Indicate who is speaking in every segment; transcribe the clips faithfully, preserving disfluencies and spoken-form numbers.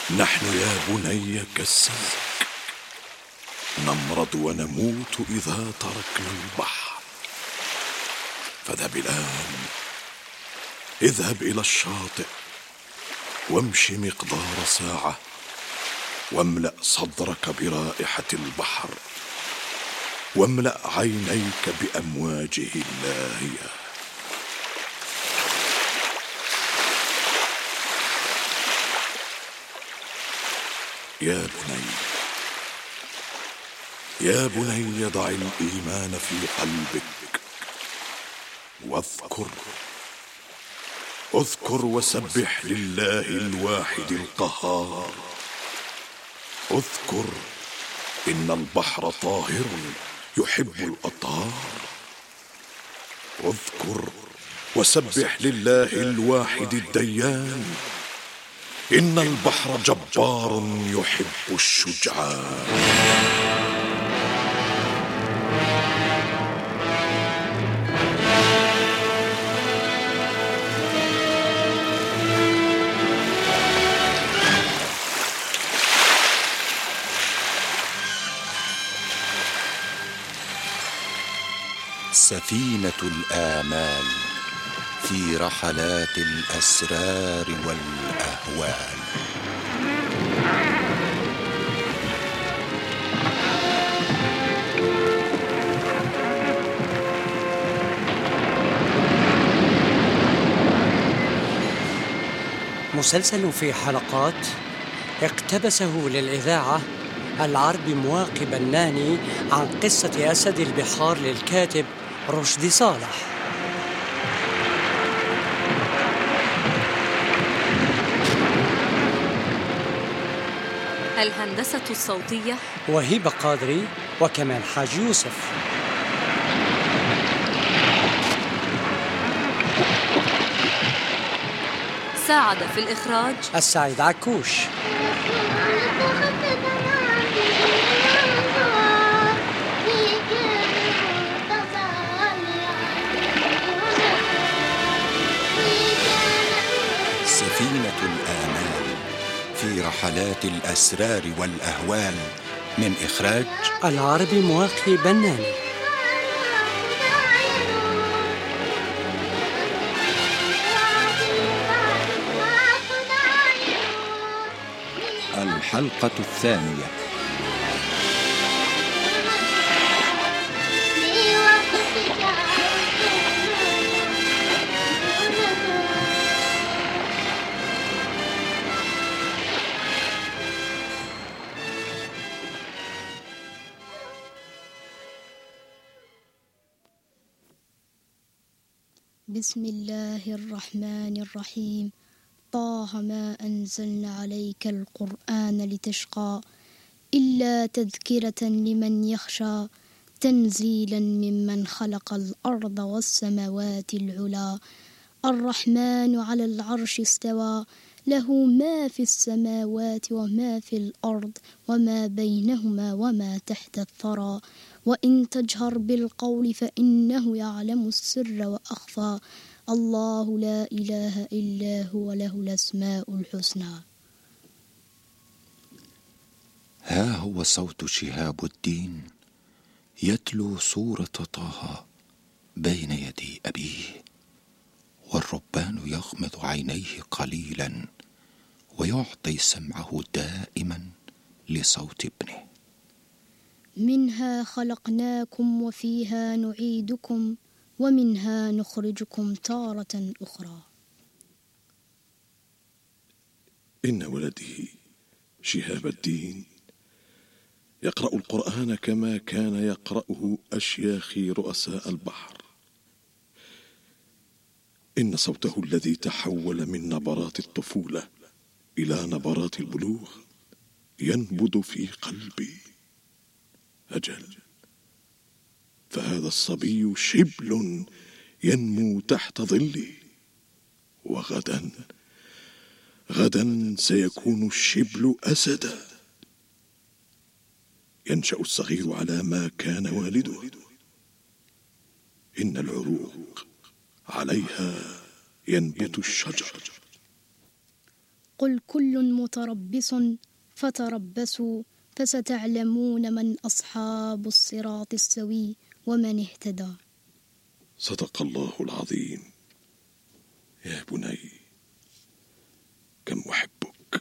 Speaker 1: نحن يا بني كالسمك نمرض ونموت إذا تركنا البحر. فاذهب الآن، اذهب إلى الشاطئ وامش مقدار ساعة، واملأ صدرك برائحة البحر، واملأ عينيك بأمواجه اللاهية. يا بني يا بني ضع الإيمان في قلبك واذكر اذكر وسبح لله الواحد القهار. اذكر إن البحر طاهر يحب الأطهار. اذكر وسبح لله الواحد الديان. إن البحر جبار يحب الشجعان.
Speaker 2: سفينة الآمال في رحلات الأسرار والأهوال.
Speaker 3: مسلسل في حلقات اقتبسه للإذاعة العربي مواقي بناني عن قصة أسد البحار للكاتب رشدي صالح.
Speaker 4: الهندسة الصوتية
Speaker 3: وهبة قادري وكمال حاج يوسف.
Speaker 4: ساعد في الإخراج
Speaker 3: السعيد عكوش.
Speaker 2: سفينة الآمال في رحلات الأسرار والأهوال من إخراج
Speaker 3: العربي مواقي بناني.
Speaker 2: الحلقة الثانية.
Speaker 5: بسم الله الرحمن الرحيم. طه ما أنزلنا عليك القرآن لتشقى إلا تذكرة لمن يخشى تنزيلا ممن خلق الأرض والسماوات العلى الرحمن على العرش استوى له ما في السماوات وما في الأرض وما بينهما وما تحت الثرى وإن تجهر بالقول فإنه يعلم السر وأخفى الله لا إله إلا هو له الأسماء الحسنى.
Speaker 2: ها هو صوت شهاب الدين يتلو سورة طه بين يدي أبيه، والربان يغمض عينيه قليلا ويعطي سمعه دائما لصوت ابنه.
Speaker 5: منها خلقناكم وفيها نعيدكم ومنها نخرجكم تارة أخرى.
Speaker 1: إن ولدي شهاب الدين يقرأ القرآن كما كان يقرأه أشياخي رؤساء البحر. إن صوته الذي تحول من نبرات الطفولة إلى نبرات البلوغ ينبض في قلبي. أجل، فهذا الصبي شبل ينمو تحت ظلي، وغدا غدا سيكون الشبل أسدا. ينشأ الصغير على ما كان والده. إن العروق عليها ينبت الشجر.
Speaker 5: قل كل متربص فتربصوا فستعلمون من أصحاب الصراط السوي ومن اهتدى.
Speaker 1: صدق الله العظيم. يا بني، كم أحبك.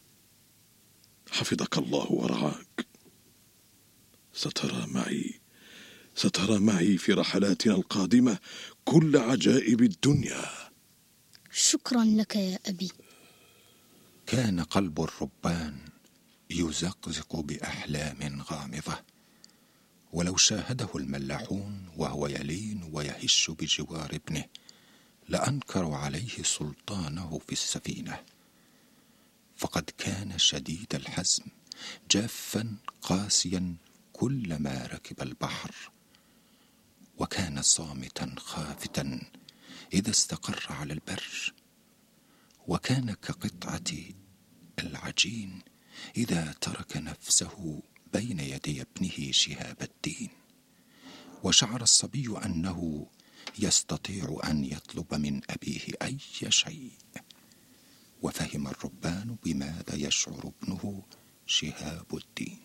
Speaker 1: حفظك الله ورعاك. سترى معي سترى معي في رحلاتنا القادمة كل عجائب الدنيا.
Speaker 5: شكرا لك يا أبي.
Speaker 2: كان قلب الربان يزقزق بأحلام غامضة، ولو شاهده الملاحون وهو يلين ويهش بجوار ابنه لأنكروا عليه سلطانه في السفينة، فقد كان شديد الحزم جافا قاسيا كلما ركب البحر، وكان صامتا خافتا إذا استقر على البر، وكان كقطعة العجين إذا ترك نفسه بين يدي ابنه شهاب الدين. وشعر الصبي أنه يستطيع أن يطلب من أبيه أي شيء، وفهم الربان بماذا يشعر ابنه شهاب الدين.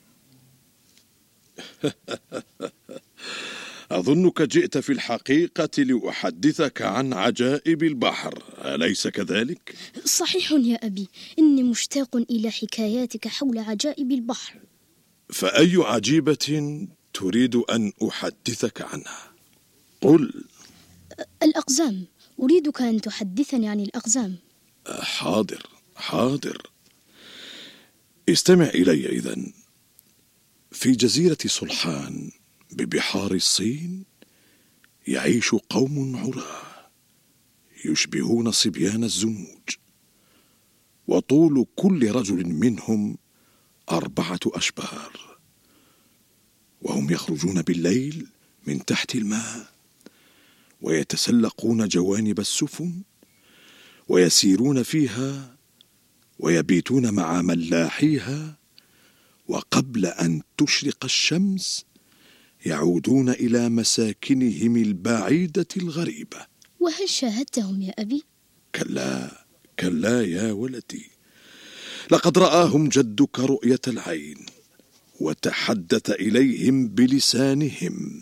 Speaker 1: أظنك جئت في الحقيقة لأحدثك عن عجائب البحر، أليس كذلك؟
Speaker 5: صحيح يا أبي، إني مشتاق إلى حكاياتك حول عجائب البحر.
Speaker 1: فأي عجيبة تريد أن أحدثك عنها؟ قل.
Speaker 5: الأقزام، أريدك أن تحدثني عن الأقزام.
Speaker 1: حاضر حاضر، استمع إلي إذن. في جزيرة صلحان ببحار الصين يعيش قوم عراه يشبهون صبيان الزنوج، وطول كل رجل منهم أربعة أشبار، وهم يخرجون بالليل من تحت الماء ويتسلقون جوانب السفن ويسيرون فيها ويبيتون مع ملاحيها، وقبل أن تشرق الشمس يعودون إلى مساكنهم البعيدة الغريبة.
Speaker 5: وهل شاهدتهم يا أبي؟
Speaker 1: كلا كلا يا ولدي، لقد رآهم جدك رؤية العين وتحدث إليهم بلسانهم.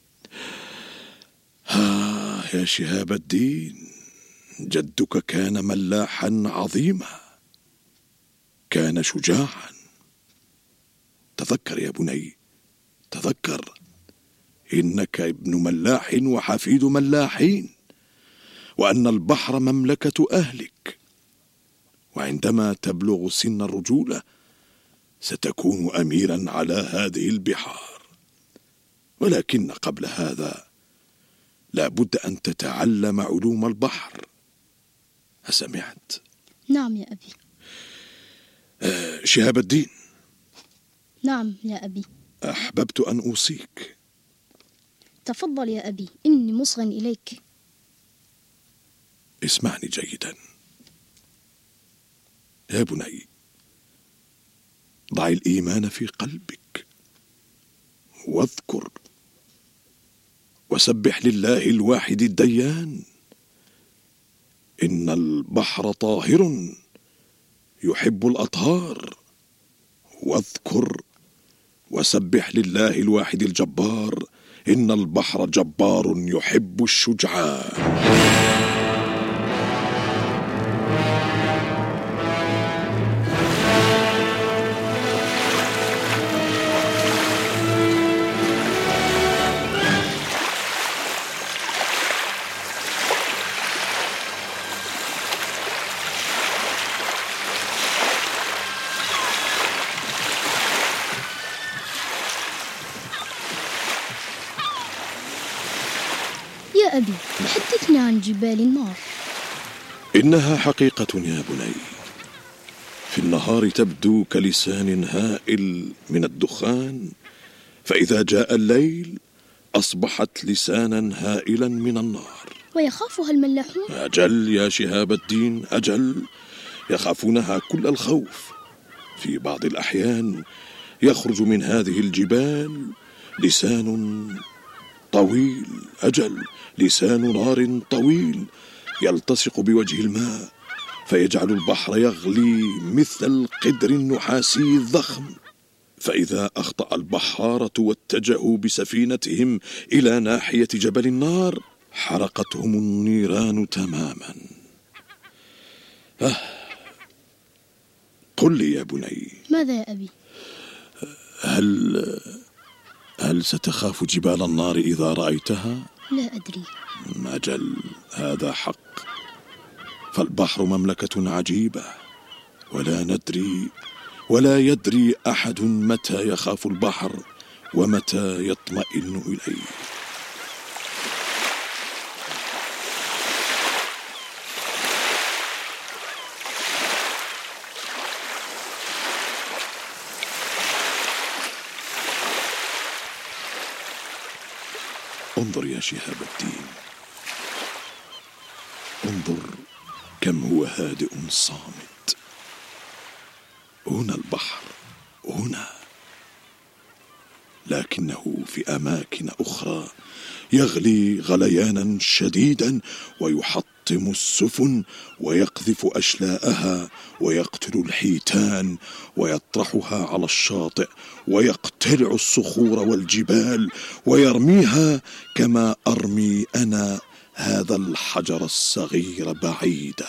Speaker 1: ها يا شهاب الدين، جدك كان ملاحا عظيما، كان شجاعا. تذكر يا بني، تذكر، إنك ابن ملاح وحفيد ملاحين، وأن البحر مملكة أهلك، وعندما تبلغ سن الرجولة ستكون أميرا على هذه البحار. ولكن قبل هذا لا بد أن تتعلم علوم البحر. أسمعت؟
Speaker 5: نعم يا أبي.
Speaker 1: آه شهاب الدين.
Speaker 5: نعم يا أبي.
Speaker 1: أحببت أن أوصيك.
Speaker 5: تفضل يا أبي، إني مصغ إليك.
Speaker 1: اسمعني جيدا يا بني، ضع الإيمان في قلبك واذكر وسبح لله الواحد الديان. إن البحر طاهر يحب الأطهار. واذكر وسبح لله الواحد الجبار. إن البحر جبار يحب الشجعان.
Speaker 5: يا أبي، حدثنا عن جبال النار.
Speaker 1: إنها حقيقة يا بني. في النهار تبدو كلسان هائل من الدخان، فإذا جاء الليل أصبحت لسانا هائلا من النار.
Speaker 5: ويخافها الملاحون؟
Speaker 1: أجل يا شهاب الدين، أجل، يخافونها كل الخوف. في بعض الأحيان يخرج من هذه الجبال لسان طويل، أجل، لسان نار طويل يلتصق بوجه الماء فيجعل البحر يغلي مثل القدر النحاسي الضخم. فإذا أخطأ البحارة واتجهوا بسفينتهم إلى ناحية جبل النار حرقتهم النيران تماما. آه. قل لي يا بني،
Speaker 5: ماذا يا أبي؟
Speaker 1: هل هل ستخاف جبال النار إذا رأيتها؟
Speaker 5: لا أدري.
Speaker 1: أجل، هذا حق. فالبحر مملكة عجيبة، ولا ندري ولا يدري أحد متى يخاف البحر ومتى يطمئن إليه. انظر يا شهاب الدين، انظر كم هو هادئ صامت. هنا البحر، هنا، لكنه في أماكن أخرى يغلي غليانا شديدا ويحطم السفن ويقذف أشلاءها ويقتل الحيتان ويطرحها على الشاطئ ويقتلع الصخور والجبال ويرميها كما أرمي أنا هذا الحجر الصغير بعيدا.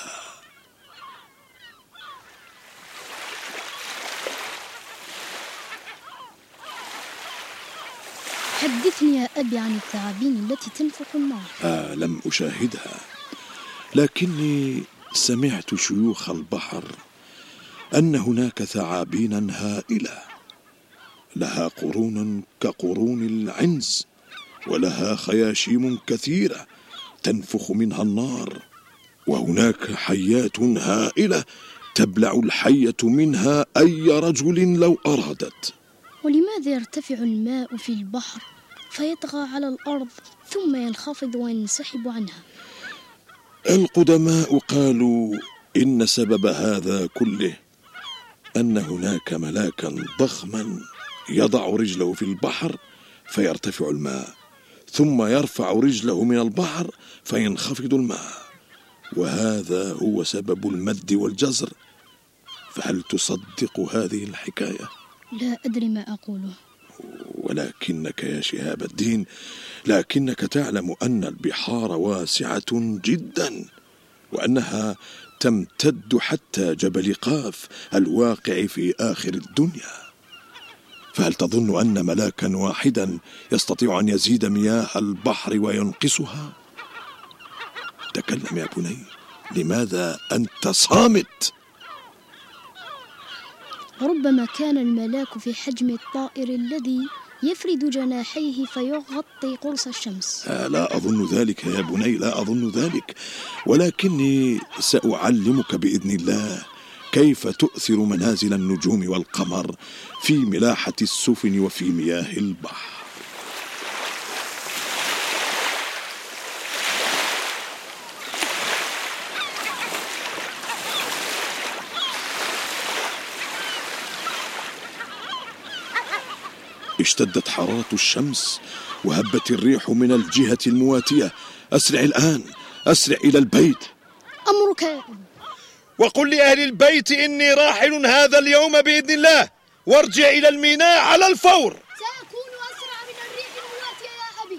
Speaker 5: حدثني يا أبي عن الثعابين التي تنفخ النار.
Speaker 1: آه لم أشاهدها، لكني سمعت شيوخ البحر أن هناك ثعابين هائلة لها قرون كقرون العنز، ولها خياشيم كثيرة تنفخ منها النار، وهناك حيات هائلة تبلع الحية منها أي رجل لو أرادت.
Speaker 5: ولماذا يرتفع الماء في البحر فيطغى على الأرض ثم ينخفض وينسحب عنها؟
Speaker 1: القدماء قالوا إن سبب هذا كله أن هناك ملاكا ضخما يضع رجله في البحر فيرتفع الماء، ثم يرفع رجله من البحر فينخفض الماء، وهذا هو سبب المد والجزر. فهل تصدق هذه الحكاية؟
Speaker 5: لا أدري ما أقوله.
Speaker 1: ولكنك يا شهاب الدين، لكنك تعلم أن البحار واسعة جدا، وأنها تمتد حتى جبل قاف الواقع في آخر الدنيا. فهل تظن أن ملاكا واحدا يستطيع أن يزيد مياه البحر وينقصها؟ تكلم يا بني، لماذا أنت صامت؟
Speaker 5: ربما كان الملاك في حجم الطائر الذي يفرد جناحيه فيغطي قرص الشمس.
Speaker 1: آه لا أظن ذلك يا بني، لا أظن ذلك، ولكني سأعلمك بإذن الله كيف تؤثر منازل النجوم والقمر في ملاحة السفن وفي مياه البحر. اشتدت حرارة الشمس وهبت الريح من الجهة المواتية. أسرع الآن، أسرع إلى البيت.
Speaker 5: أمرك يا أبي.
Speaker 1: وقل لأهل البيت إني راحل هذا اليوم بإذن الله، وارجع إلى الميناء على الفور.
Speaker 5: سأكون أسرع من الريح المواتية يا أبي.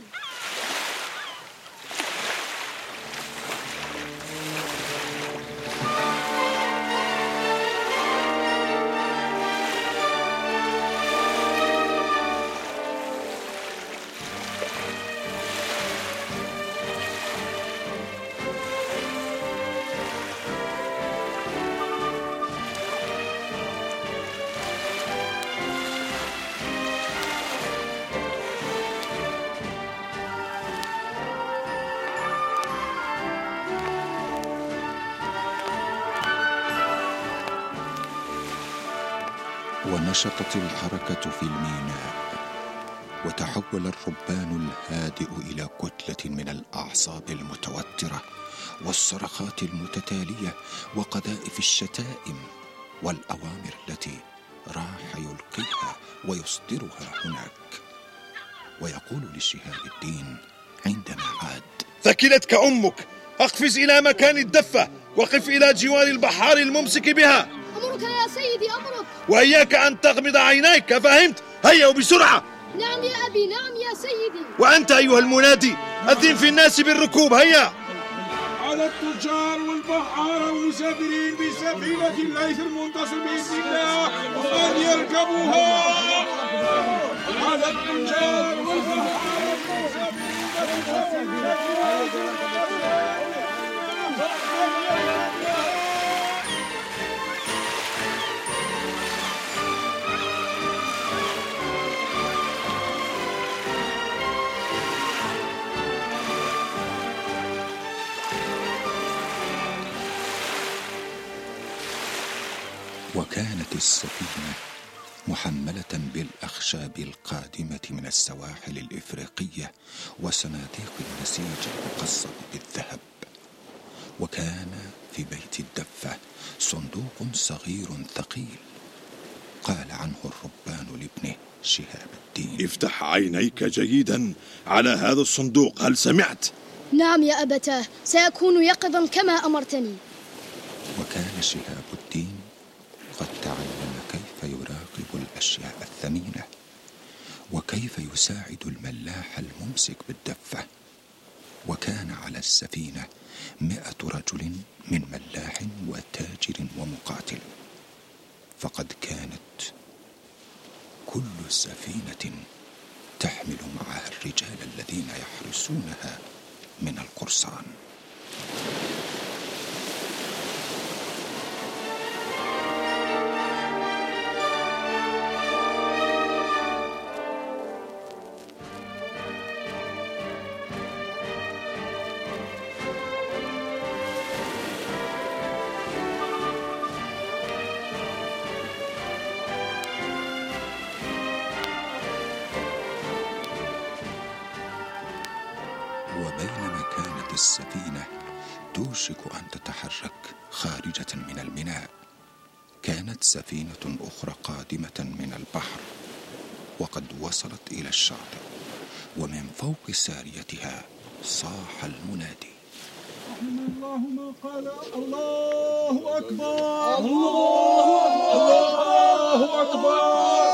Speaker 2: ونشطت الحركة في الميناء، وتحول الربان الهادئ إلى كتلة من الأعصاب المتوترة والصرخات المتتالية وقذائف الشتائم والأوامر التي راح يلقيها ويصدرها هناك، ويقول لشهاب الدين عندما عاد:
Speaker 1: ثكلتك أمك، أقفز إلى مكان الدفة وقف إلى جوار البحار الممسك بها.
Speaker 5: أمرك يا سيدي، أمرك.
Speaker 1: وإياك أن تغمض عينيك، فهمت؟ هيا وبسرعة.
Speaker 5: نعم يا أبي، نعم يا سيدي.
Speaker 1: وأنت أيها المنادي أذن في الناس بالركوب، هيا.
Speaker 6: على التجار والبحارة والمسافرين بسفينة الليث المنتصر بإذن الله أن يركبوها. على التجار والبحارة والمسافرين
Speaker 2: وكانت السفينة محملة بالأخشاب القادمة من السواحل الإفريقية وصناديق النسيج المقصب بالذهب. وكان في بيت الدفة صندوق صغير ثقيل قال عنه الربان لابنه شهاب الدين:
Speaker 1: افتح عينيك جيدا على هذا الصندوق، هل سمعت؟
Speaker 5: نعم يا أبتاه، سأكون يقظا كما أمرتني.
Speaker 2: وكان شهاب الدين قد تعلم كيف يراقب الأشياء الثمينة وكيف يساعد الملاح الممسك بالدفة. وكان على السفينة مئة رجل من ملاح وتاجر ومقاتل، فقد كانت كل سفينة تحمل معها الرجال الذين يحرسونها من القرصان. وبينما كانت السفينة توشك أن تتحرك خارجة من الميناء، كانت سفينة أخرى قادمة من البحر وقد وصلت إلى الشاطئ، ومن فوق ساريتها صاح المنادي:
Speaker 6: رحم الله ما قال الله أكبر، الله أكبر،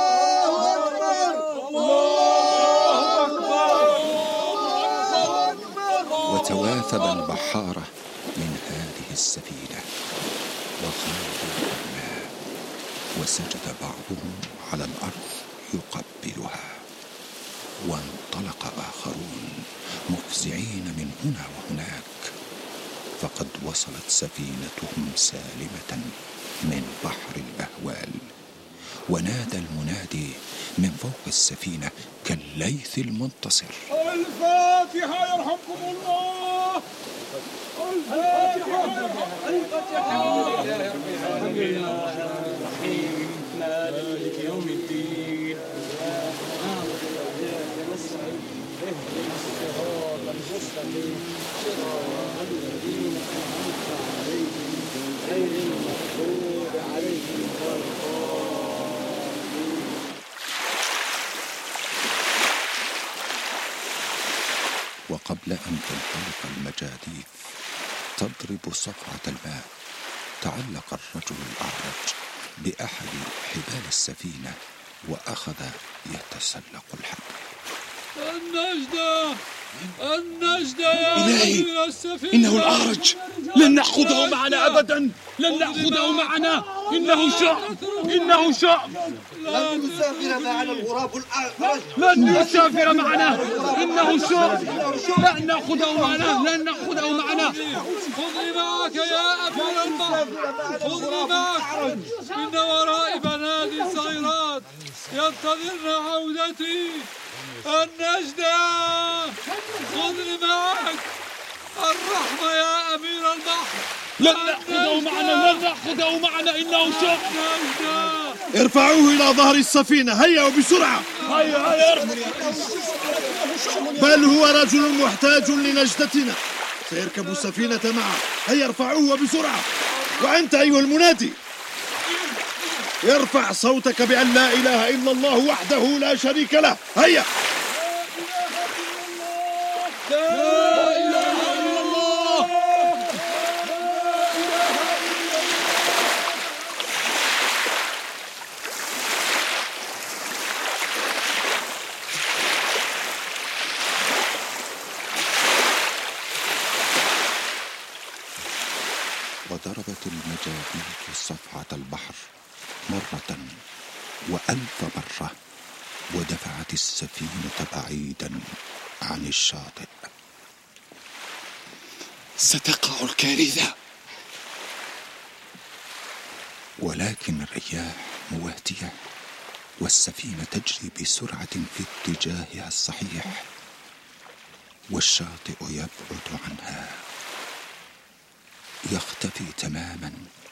Speaker 2: وتواثب البحارة من هذه السفينة وخاضوا في الماء، وسجد بعضهم على الأرض يقبلها، وانطلق آخرون مفزعين من هنا وهناك، فقد وصلت سفينتهم سالمة من بحر الأهوال. ونادى المنادي من فوق السفينة كالليث المنتصر:
Speaker 6: الفاتحة يرحمكم الله، الفاتحة يرحمكم الله. مالك يوم الدين.
Speaker 2: وقبل أن تنطلق المجاديف تضرب صفعة الماء، تعلق الرجل الأعرج بأحد حبال السفينة وأخذ يتسلق الحبل.
Speaker 7: النجدة النجدة يا
Speaker 1: إلهي،
Speaker 7: السفينة،
Speaker 1: إنه الأعرج، لن نأخذه معنا أبدا، لن نأخذه معنا، إنه شعب، إنه شعب.
Speaker 8: لن نسافر معنا الغراب الأعرج،
Speaker 7: لن يسافر معنا، إنه شعب، لن نأخذه معنا، لن نأخذه معنا. خذني معك يا أمير البحر، خذني معك، إن ورائي بنادي صغيرات ينتظرن عودتي. النجدة، خذني معك، الرحمة يا أمير البحر.
Speaker 1: لن نأخذه معنا، لن نأخذه معنا، إنه شعب.
Speaker 7: النجدة،
Speaker 1: ارفعوه إلى ظهر السفينة، هيا وبسرعة.
Speaker 7: هيا هيا.
Speaker 1: بل هو رجل محتاج لنجدتنا، سيركب السفينة معه، هيا ارفعوه وبسرعة. وأنت أيها المنادي، ارفع صوتك بأن لا إله إلا الله وحده لا شريك له، هيا.
Speaker 7: لا إله إلا الله، لا
Speaker 2: صفعة البحر مرة وألف مرة، ودفعت السفينة بعيدا عن الشاطئ.
Speaker 1: ستقع الكارثة.
Speaker 2: ولكن الرياح مواتية، والسفينة تجري بسرعة في اتجاهها الصحيح، والشاطئ يبعد عنها، يختفي تماما،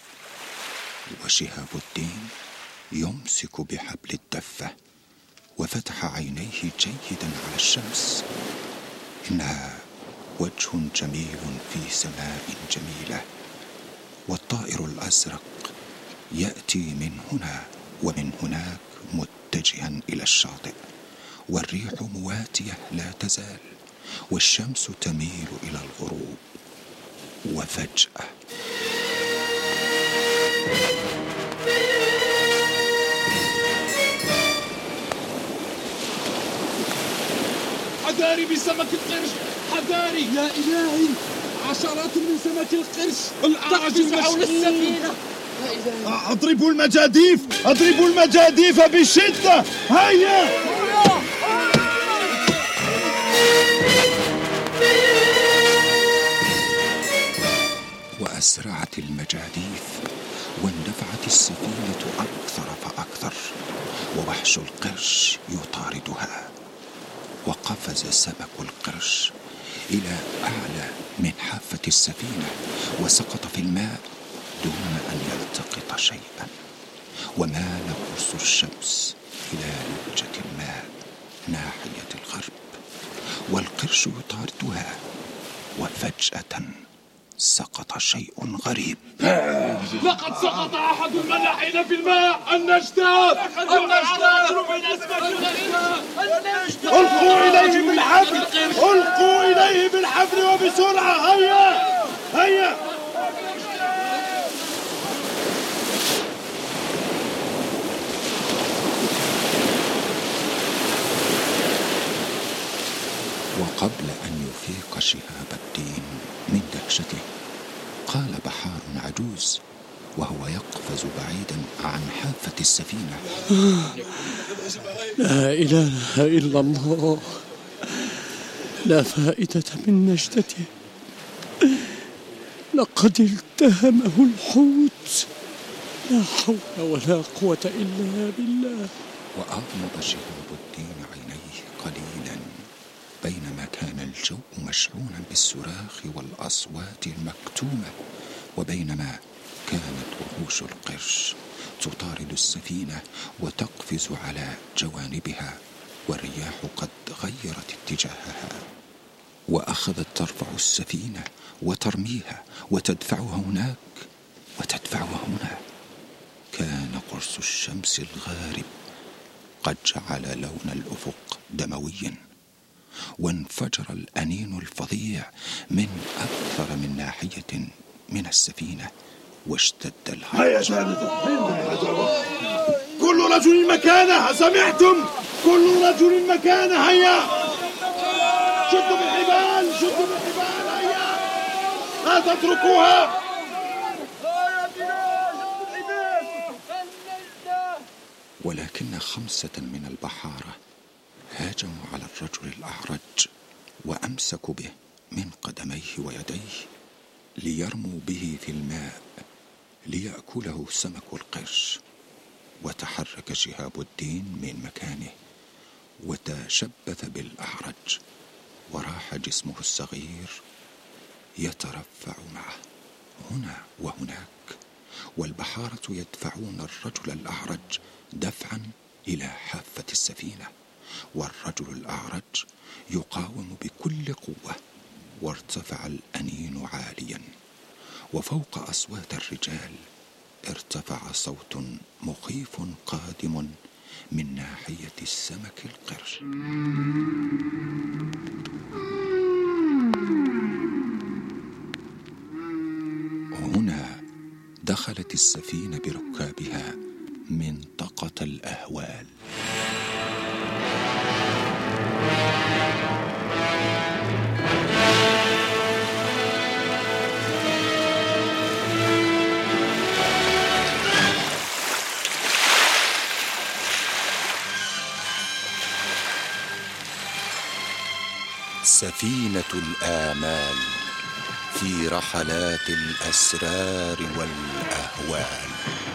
Speaker 2: وشهاب الدين يمسك بحبل الدفة وفتح عينيه جيدا على الشمس. إنها وجه جميل في سماء جميلة، والطائر الأزرق يأتي من هنا ومن هناك متجها إلى الشاطئ، والريح مواتية لا تزال، والشمس تميل إلى الغروب. وفجأة
Speaker 7: حذاري بسمك القرش، حذاري يا إلهي، عشرات من سمك القرش تقفز حول السفينة.
Speaker 1: اضربوا المجاديف، اضربوا المجاديف بشدة، هيا.
Speaker 2: وأسرعت المجاديف، واندفعت السفينة أكثر فأكثر، ووحش القرش يطاردها. وقفز سمك القرش إلى أعلى من حافة السفينة، وسقط في الماء دون أن يلتقط شيئا، ومال قرص الشمس إلى لجة الماء ناحية الغرب، والقرش يطاردها. وفجأة سقط شيء غريب.
Speaker 7: لقد سقط أحد الملاحين في الماء. النجدة، النجدة،
Speaker 1: ألقوا إليه بالحبل، ألقوا إليه بالحبل وبسرعة، هيا هيا.
Speaker 2: وقبل أن يفيق شهاب الدين من دهشته، قال بحار عجوز وهو يقفز بعيدا عن حافة السفينة:
Speaker 3: لا إله إلا الله، لا فائدة من نجدته، لقد التهمه الحوت، لا حول ولا قوة إلا بالله.
Speaker 2: وأغمض شهاب الدين عينيه قليلا، بينما كان الجو مشحونا بالصراخ والأصوات المكتومة، وبينما كانت وحوش القرش تطارد السفينة وتقفز على جوانبها، والرياح قد غيرت اتجاهها، وأخذت ترفع السفينة وترميها وتدفعها هناك وتدفعها هنا. كان قرص الشمس الغارب قد جعل لون الأفق دمويا، وانفجر الأنين الفظيع من أكثر من ناحية من السفينة، واشتد الهرج.
Speaker 1: كل رجل مكانه، سمعتم؟ كل رجل مكانه، هيا. شدوا بالحبال، شدوا بالحبال، هيا، لا تتركوها.
Speaker 2: ولكن خمسة من البحارة هاجموا على الرجل الأعرج، وأمسكوا به من قدميه ويديه ليرموا به في الماء ليأكله سمك القرش. وتحرك شهاب الدين من مكانه وتشبث بالأعرج، وراح جسمه الصغير يترفع معه هنا وهناك، والبحارة يدفعون الرجل الأعرج دفعا إلى حافة السفينة، والرجل الأعرج يقاوم بكل قوة. وارتفع الأنين عاليا، وفوق أصوات الرجال ارتفع صوت مخيف قادم من ناحية السمك القرش. هنا دخلت السفينة بركابها منطقة الأهوال. سفينة الآمال في رحلات الأسرار والأهوال.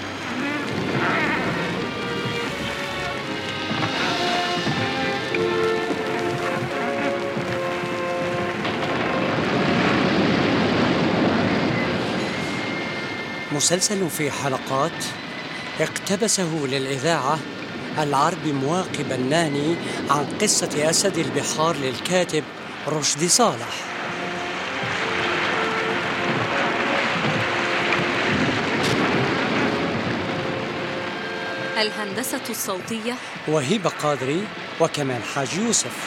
Speaker 3: مسلسل في حلقات اقتبسه للإذاعة العربي مواقي بناني عن قصة أسد البحار للكاتب رشدي صالح.
Speaker 4: الهندسة الصوتية
Speaker 3: وهبة قادري وكمال حاج يوسف.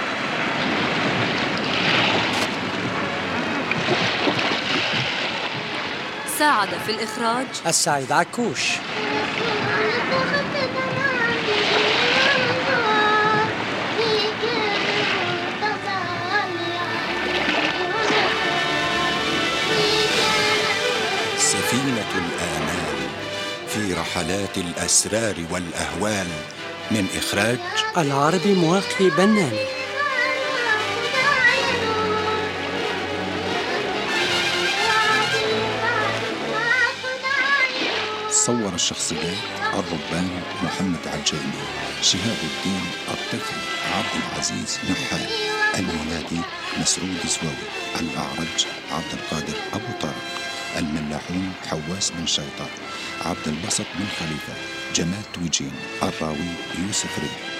Speaker 4: ساعد في الإخراج
Speaker 3: السعيد عكوش.
Speaker 2: سفينة الآمال في رحلات الأسرار والأهوال من إخراج
Speaker 3: العربي مواقي بناني.
Speaker 2: صور الشخصيات: الربان محمد عجيمي، شهاب الدين الطفل عبد العزيز نحال، المنادي مسعود زواوي، الأعرج عبد القادر أبو طارق، الملاحون حواس بن شيطة، عبد البسط بن خليفة، جمال توجين، الراوي يوسف ري.